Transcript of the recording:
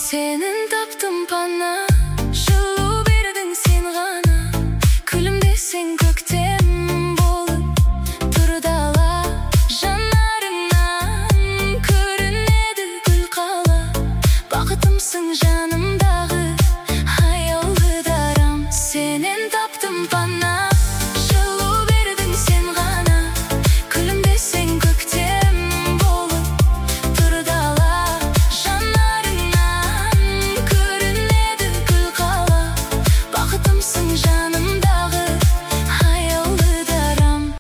сенің таптым пана, жылу бердің сен ғана, күлімдесең